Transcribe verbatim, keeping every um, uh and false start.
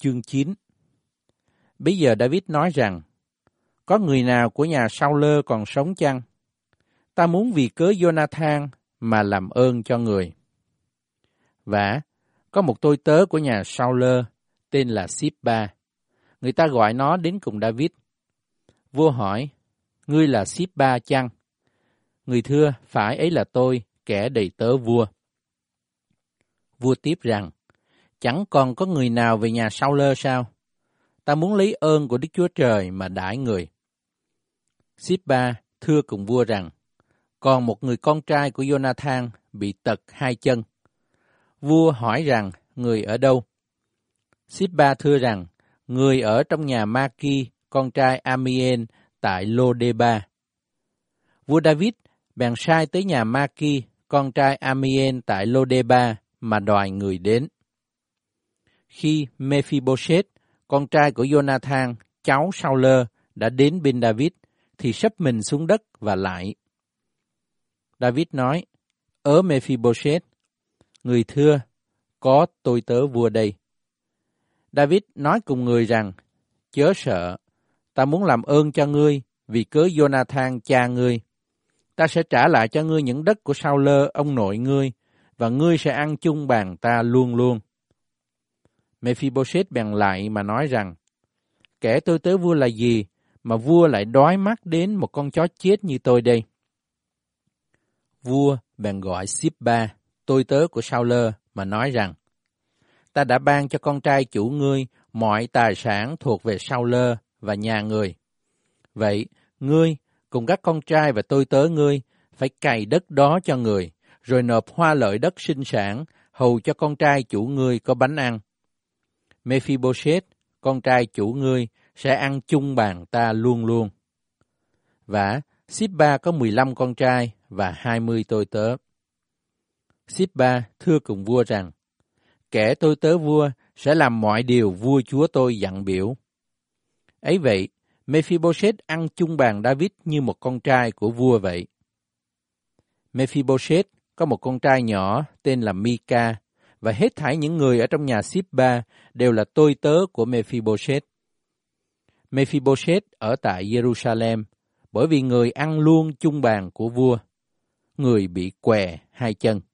chương chín. Bây giờ David nói rằng, có người nào của nhà Sau-lơ còn sống chăng? Ta muốn vì cớ Jonathan mà làm ơn cho người. Và có một tôi tớ của nhà Sau-lơ tên là Síp-ba. Người ta gọi nó đến cùng David. Vua hỏi, ngươi là Síp-ba chăng? Người thưa, phải ấy là tôi, kẻ đầy tớ vua. Vua tiếp rằng, chẳng còn có người nào về nhà Sau-lơ sao? Ta muốn lấy ơn của Đức Chúa Trời mà đãi người. Síp-ba thưa cùng vua rằng, còn một người con trai của Jonathan bị tật hai chân. Vua hỏi rằng, người ở đâu? Síp-ba thưa rằng, người ở trong nhà Ma-ki, con trai Amiel tại Lô-đê-ba. Vua David bèn sai tới nhà Ma-ki, con trai Amiel tại Lô-đê-ba mà đòi người đến. Khi Mephi-bô-sét, con trai của Jonathan, cháu Sau-lơ, đã đến bên David, thì sấp mình xuống đất và lạy. David nói, ớ Mephi-bô-sét, người thưa, có tôi tớ vua đây. David nói cùng người rằng, chớ sợ, ta muốn làm ơn cho ngươi vì cớ Jonathan cha ngươi. Ta sẽ trả lại cho ngươi những đất của Sau-lơ ông nội ngươi, và ngươi sẽ ăn chung bàn ta luôn luôn. Mephi-bô-sét bèn lại mà nói rằng, kẻ tôi tớ vua là gì mà vua lại đói mắt đến một con chó chết như tôi đây? Vua bèn gọi Síp-ba, tôi tớ của Sau-lơ, mà nói rằng, ta đã ban cho con trai chủ ngươi mọi tài sản thuộc về Sau-lơ và nhà người. Vậy, ngươi cùng các con trai và tôi tớ ngươi phải cày đất đó cho người, rồi nộp hoa lợi đất sinh sản, hầu cho con trai chủ ngươi có bánh ăn. Mephi-bô-sét, con trai chủ ngươi, sẽ ăn chung bàn ta luôn luôn. Và Síp-ba có mười lăm con trai và hai mươi tôi tớ. Síp-ba thưa cùng vua rằng, kẻ tôi tớ vua sẽ làm mọi điều vua chúa tôi dặn biểu. Ấy vậy, Mephi-bô-sét ăn chung bàn David như một con trai của vua vậy. Mephi-bô-sét có một con trai nhỏ tên là Mi-ca, và hết thảy những người ở trong nhà Síp-ba đều là tôi tớ của Mephi-bô-sét. Mephi-bô-sét ở tại Jerusalem, bởi vì người ăn luôn chung bàn của vua. Người bị què hai chân.